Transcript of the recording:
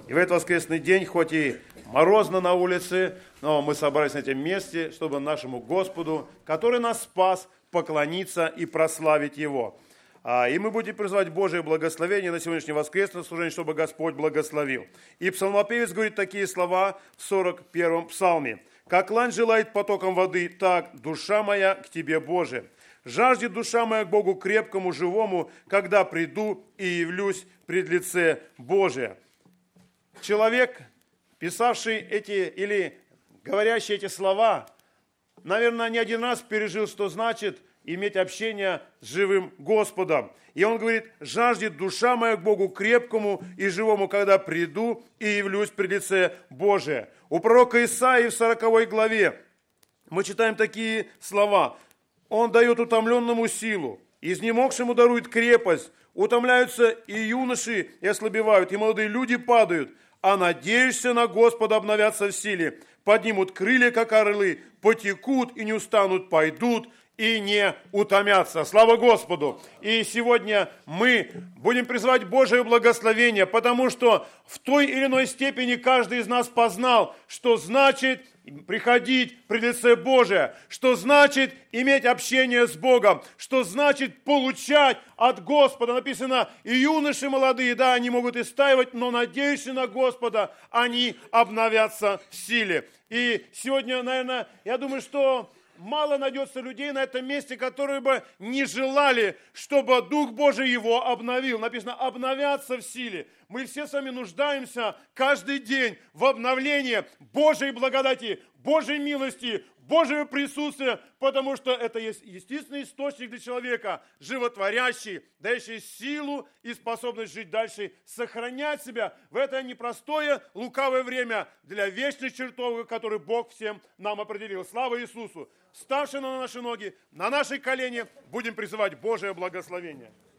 И в этот воскресный день, хоть и морозно на улице, но мы собрались на этом месте, чтобы нашему Господу, который нас спас, поклониться и прославить Его. И мы будем призывать Божие благословение на сегодняшнее воскресное служение, чтобы Господь благословил. И псалмопевец говорит такие слова в 41-м псалме. «Как лань желает потоком воды, так душа моя к Тебе, Боже. Жаждет душа моя к Богу крепкому, живому, когда приду и явлюсь пред лице Божие». Человек, писавший эти или говорящий эти слова, наверное, не один раз пережил, что значит иметь общение с живым Господом. И он говорит: «Жаждет душа моя к Богу крепкому и живому, когда приду и явлюсь пред лице Божие». У пророка Исаии в 40 главе мы читаем такие слова. «Он дает утомленному силу, изнемогшему дарует крепость, утомляются и юноши, и ослабевают, и молодые люди падают, а надеешься на Господа обновятся в силе, поднимут крылья, как орлы, потекут и не устанут, пойдут и не утомятся». Слава Господу! И сегодня мы будем призывать Божие благословение, потому что в той или иной степени каждый из нас познал, что значит приходить при лице Божие, что значит иметь общение с Богом, что значит получать от Господа. Написано, и юноши молодые, да, они могут истаивать, но надеющиеся на Господа, они обновятся в силе. И сегодня, наверное, я думаю, что мало найдется людей на этом месте, которые бы не желали, чтобы Дух Божий его обновил. Написано, обновятся в силе. Мы все с вами нуждаемся каждый день в обновлении Божьей благодати, Божьей милости, Божьего присутствия, потому что это есть естественный источник для человека, животворящий, дающий силу и способность жить дальше, сохранять себя в это непростое, лукавое время для вечных чертог, которые Бог всем нам определил. Слава Иисусу! Вставши на наши ноги, на наши колени, будем призывать Божие благословение.